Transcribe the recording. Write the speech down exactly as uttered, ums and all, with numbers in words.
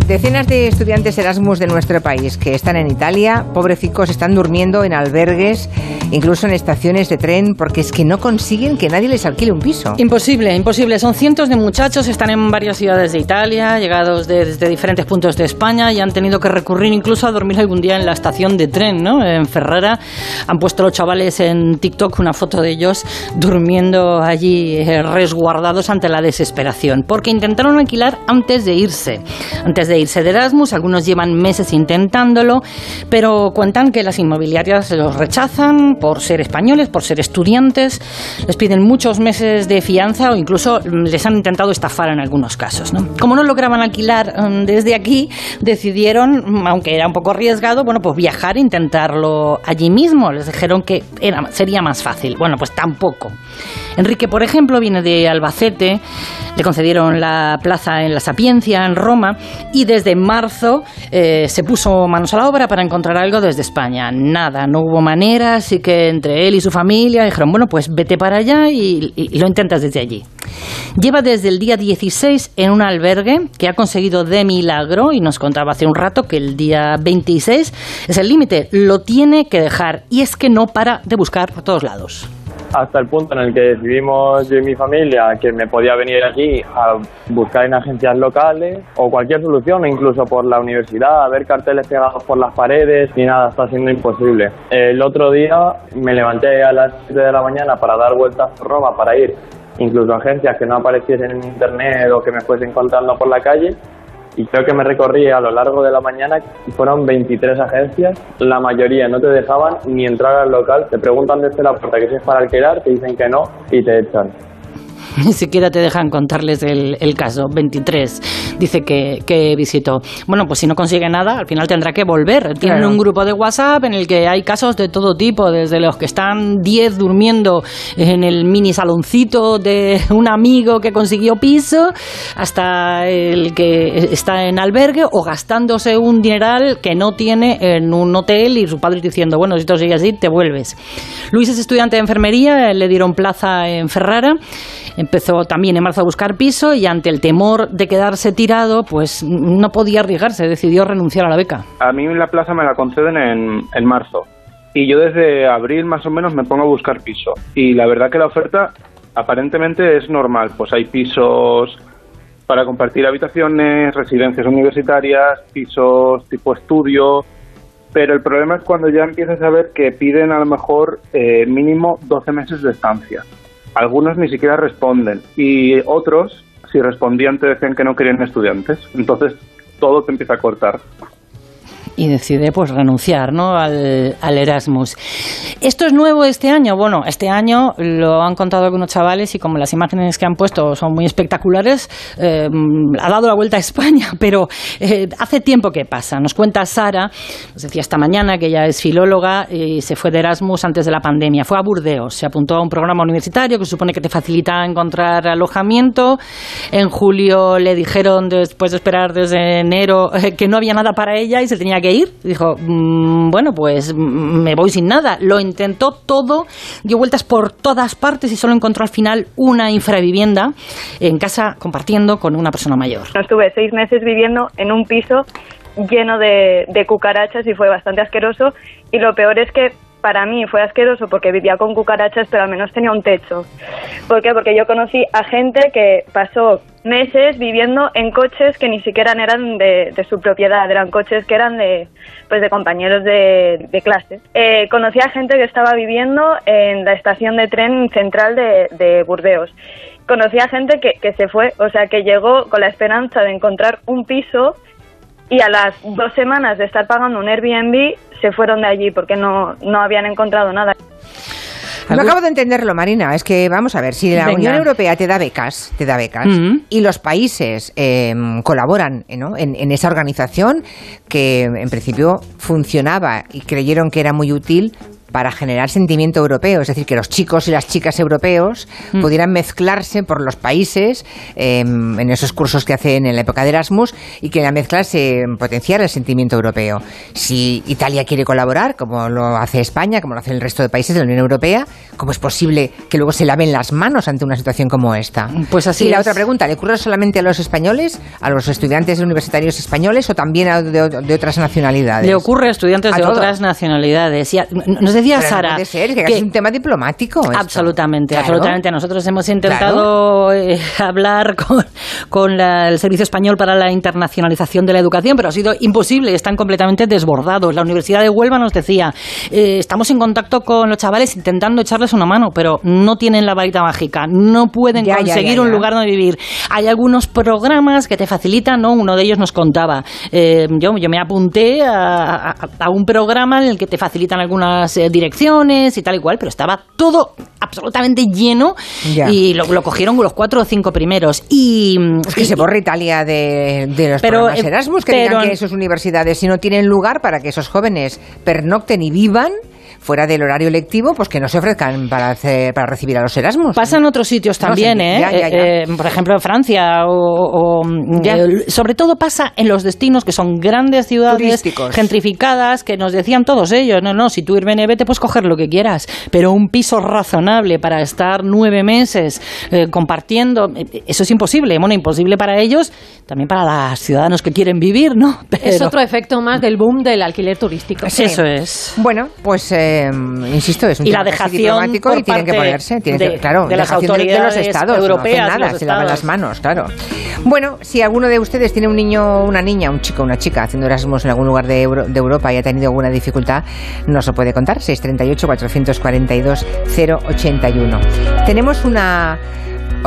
Decenas de estudiantes Erasmus de nuestro país que están en Italia, pobrecicos, están durmiendo en albergues, incluso en estaciones de tren, porque es que no consiguen que nadie les alquile un piso. Imposible, imposible. Son cientos de muchachos, están en varias ciudades de Italia, llegados de, desde diferentes puntos de España y han tenido que recurrir incluso a dormir algún día en la estación de tren, ¿no? En Ferrara han puesto los chavales en TikTok una foto de ellos durmiendo allí eh, resguardados ante la desesperación, porque intentaron alquilar antes de irse. Antes de irse de Erasmus, algunos llevan meses intentándolo, pero cuentan que las inmobiliarias los rechazan por ser españoles, por ser estudiantes, les piden muchos meses de fianza o incluso les han intentado estafar en algunos casos, ¿no? Como no lograban alquilar um, desde aquí, decidieron, aunque era un poco arriesgado, bueno, pues viajar e intentarlo allí mismo. Les dijeron que era, sería más fácil. Bueno, pues tampoco. Enrique, por ejemplo, viene de Albacete, le concedieron la plaza en la Sapiencia, en Roma, y desde marzo eh, se puso manos a la obra para encontrar algo desde España. Nada, no hubo manera, así que entre él y su familia dijeron, bueno, pues vete para allá y, y, y lo intentas desde allí. Lleva desde el día dieciséis en un albergue que ha conseguido de milagro, y nos contaba hace un rato que el día veintiséis es el límite, lo tiene que dejar, y es que no para de buscar por todos lados. Hasta el punto en el que decidimos yo y mi familia que me podía venir aquí a buscar en agencias locales o cualquier solución, incluso por la universidad, a ver carteles pegados por las paredes y nada, está siendo imposible. El otro día me levanté a las siete de la mañana para dar vueltas por Roma, para ir incluso a agencias que no apareciesen en internet o que me fuesen encontrando por la calle. Y creo que me recorrí a lo largo de la mañana y fueron veintitrés agencias. La mayoría no te dejaban ni entrar al local. Te preguntan desde la puerta que si es para alquilar, te dicen que no y te echan. Ni siquiera te dejan contarles el, el caso. veintitrés dice que, que visitó. Bueno, pues si no consigue nada, al final tendrá que volver. Tienen claro. un grupo de WhatsApp en el que hay casos de todo tipo, desde los que están diez durmiendo en el mini saloncito de un amigo que consiguió piso, hasta el que está en albergue o gastándose un dineral que no tiene en un hotel y su padre diciendo, bueno, si esto sigue así, te vuelves. Luis es estudiante de enfermería, le dieron plaza en Ferrara. Empezó también en marzo a buscar piso y ante el temor de quedarse tirado, pues no podía arriesgarse, decidió renunciar a la beca. A mí la plaza me la conceden en, en marzo y yo desde abril más o menos me pongo a buscar piso. Y la verdad que la oferta aparentemente es normal, pues hay pisos para compartir habitaciones, residencias universitarias, pisos tipo estudio, pero el problema es cuando ya empiezas a ver que piden a lo mejor eh, mínimo doce meses de estancia. Algunos ni siquiera responden y otros, si respondían, te decían que no querían estudiantes. Entonces todo te empieza a cortar. Y decide pues renunciar, ¿no?, al, al Erasmus. ¿Esto es nuevo este año? Bueno, este año lo han contado algunos chavales y como las imágenes que han puesto son muy espectaculares, eh, ha dado la vuelta a España, pero eh, hace tiempo que pasa. Nos cuenta Sara, nos decía esta mañana que ella es filóloga y se fue de Erasmus antes de la pandemia. Fue a Burdeos, se apuntó a un programa universitario que supone que te facilita encontrar alojamiento. En julio le dijeron, después de esperar desde enero, eh, que no había nada para ella y se tenía que ir. Dijo, mmm, bueno, pues me voy sin nada. Lo intentó todo, dio vueltas por todas partes y solo encontró al final una infravivienda en casa compartiendo con una persona mayor. Estuve seis meses viviendo en un piso lleno de, de cucarachas y fue bastante asqueroso, y lo peor es que para mí fue asqueroso porque vivía con cucarachas, pero al menos tenía un techo. ¿Por qué? Porque yo conocí a gente que pasó meses viviendo en coches que ni siquiera eran de, de su propiedad, eran coches que eran de, pues de compañeros de, de clase. Eh, conocí a gente que estaba viviendo en la estación de tren central de, de Burdeos. Conocí a gente que, que se fue, o sea, que llegó con la esperanza de encontrar un piso y a las dos semanas de estar pagando un Airbnb se fueron de allí porque no, no habían encontrado nada. No acabo de entenderlo, Marina. Es que, vamos a ver, si la Venga. Unión Europea te da becas, te da becas, uh-huh. y los países eh, colaboran, ¿no?, en, en esa organización que en principio funcionaba y creyeron que era muy útil, para generar sentimiento europeo, es decir, que los chicos y las chicas europeos mm. pudieran mezclarse por los países eh, en esos cursos que hacen en la época de Erasmus y que la mezcla se potenciara el sentimiento europeo. Si Italia quiere colaborar, como lo hace España, como lo hace el resto de países de la Unión Europea, ¿cómo es posible que luego se laven las manos ante una situación como esta? Pues así y la es. otra pregunta, ¿le ocurre solamente a los españoles, a los estudiantes universitarios españoles o también a de, de otras nacionalidades? Le ocurre a estudiantes a de todos. otras nacionalidades. Y a, nos decía Pero Sara... No puede ser, que, que es un tema diplomático. Esto. Absolutamente, claro. absolutamente. Nosotros hemos intentado claro. eh, hablar con, con la, el Servicio Español para la Internacionalización de la Educación, pero ha sido imposible, están completamente desbordados. La Universidad de Huelva nos decía, eh, estamos en contacto con los chavales intentando echarles una mano, pero no tienen la varita mágica, no pueden ya, conseguir ya, ya, ya. un lugar donde vivir. Hay algunos programas que te facilitan, ¿no? Uno de ellos nos contaba, eh, yo, yo me apunté a, a, a un programa en el que te facilitan algunas eh, direcciones y tal y cual, pero estaba todo absolutamente lleno ya. y lo, lo cogieron los cuatro o cinco primeros. Y, es que y, se borra Italia de, de los pero, programas Erasmus, que pero, digan que esas universidades, si no tienen lugar para que esos jóvenes pernocten y vivan fuera del horario lectivo, pues que no se ofrezcan para hacer, para recibir a los Erasmus. Pasa en otros sitios también, no, sí, ¿eh? Ya, ya, ya. Eh, por ejemplo, en Francia, o, o eh, sobre todo pasa en los destinos que son grandes ciudades turísticos, gentrificadas, que nos decían todos ellos, no, no, si tú Airbnb te puedes coger lo que quieras, pero un piso razonable para estar nueve meses eh, compartiendo, eso es imposible, bueno, imposible para ellos, también para los ciudadanos que quieren vivir, ¿no? Pero... Es otro efecto más del boom del alquiler turístico. Sí. Eso es. Bueno, pues... Eh, Eh, insisto, es un y tema la dejación diplomático y tienen que ponerse, tienen de, que, claro, de las autoridades de los estados europeas, no hacen nada, se lavan las manos, claro. Bueno, si alguno de ustedes tiene un niño, una niña, un chico, una chica haciendo Erasmus en algún lugar de, Euro, de Europa y ha tenido alguna dificultad, nos lo puede contar. seis tres ocho, cuatro cuatro dos, cero ocho uno. Tenemos una